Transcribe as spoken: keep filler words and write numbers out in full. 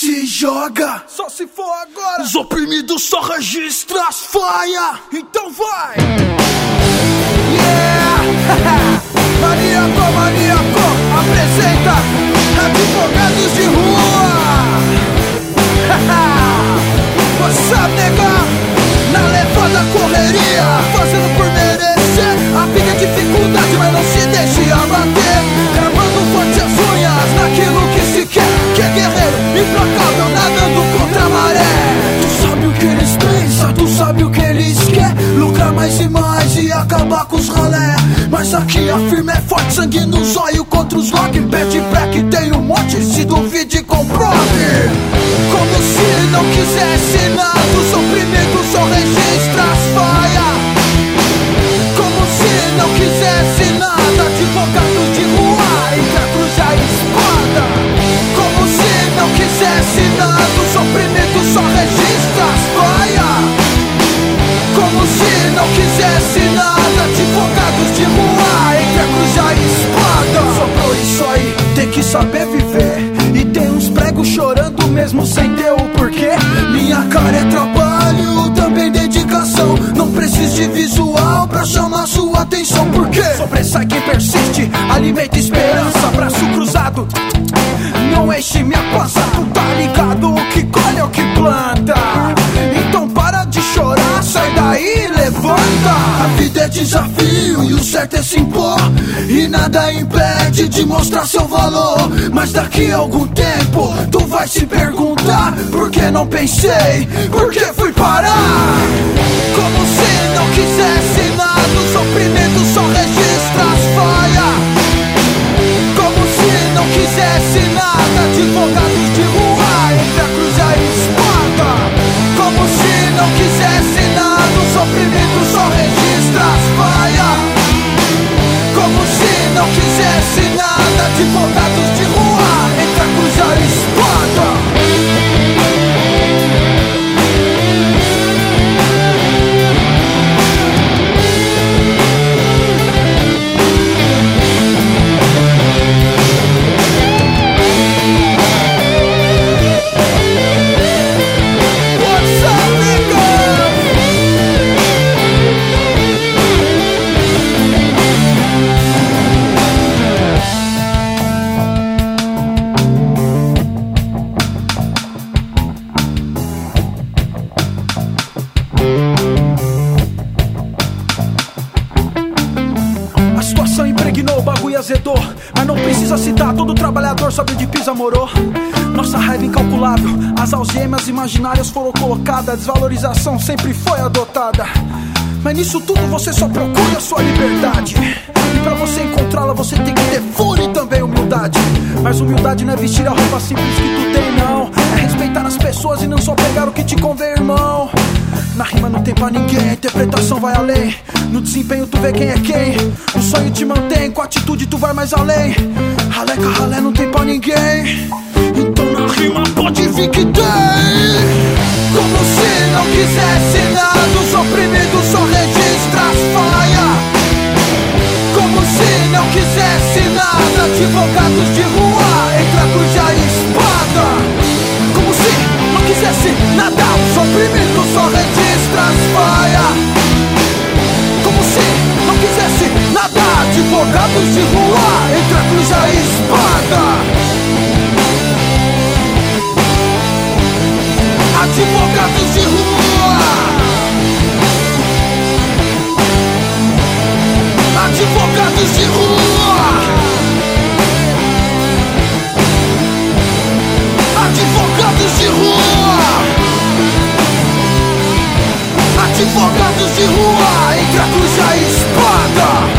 se joga, só se for agora. Os oprimidos só registram as falhas. Então vai. Yeah. Maníaco, maníaco, apresenta Advogados de Rua. What's up, nega? Na levada correria, fazendo por merecer. A vida é dificuldade, mas não se deixe abater. Gravando forte as unhas naquilo que se quer. Que é guerreiro, implacável, nadando contra a maré. Tu sabe o que eles pensam, tu sabe o que eles querem. Lucrar mais e mais e acabar com os ralé. Mas aqui a firma é forte, sangue no zóio contra os rock. Pede black, tem um monte, se duvide comprove. Como se não quisesse nada, os oprimidos só registra as falhas. Como se não quisesse nada, advogados de rua, entre a cruz e a espada. Como se não quisesse nada, os oprimidos só registra as falhas. Como se não quisesse nada, advogados de rua, entre a cruz e a espada. Sobrou isso aí, tem que saber viver. E tem uns pregos chorando mesmo sem ter o porquê. Minha cara é trabalho, também dedicação. Não preciso de visual pra chamar sua atenção. Por quê? Sobressai quem persiste, alimenta esperança. Braço cruzado, não enche minha pança. Tu tá ligado, o que colhe é o que planta. Então para de chorar, sai daí, levanta. A vida é desafio e o certo é se impor. E nada impede de mostrar seu valor. Mas daqui a algum tempo tu vai se perguntar: por que não pensei? Por que fui parar? Como se não quisesse nada, os oprimidos só registra as falhas. Como se não quisesse nada, advogados de rua, entre a cruz e a espada. Como se não quisesse nada, os oprimidos só registra as falhas. Como se não quisesse nada, advogados de rua, entre a cruz e a espada. A situação impregnou, o bagulho azedou. Mas não precisa citar, todo trabalhador sabe onde pisa morou. Nossa raiva incalculável, as algemas imaginárias foram colocadas. A desvalorização sempre foi adotada. Mas nisso tudo você só procura a sua liberdade. E pra você encontrá-la você tem que ter fúria e também humildade. Mas humildade não é vestir a roupa simples que tu tem, não. É respeitar as pessoas e não só pegar o que te convém, irmão. Na rima não tem pra ninguém, a interpretação vai além. No desempenho tu vê quem é quem. O sonho te mantém, com a atitude tu vai mais além. Ralé com ralé não tem pra ninguém. Então na rima pode vir que tem. Como se não quisesse nada, os oprimidos só registra as falhas. Como se não quisesse nada, advogados de rua, entre a cruz e a espada. Como se não quisesse nada, os oprimidos só registra as falhas. Como se não quisesse nada, advogados de rua, entre a cruz e a espada. Advogados de rua. Advogados de rua. Advogados de rua. Advogados de rua, entre a cruz e a espada.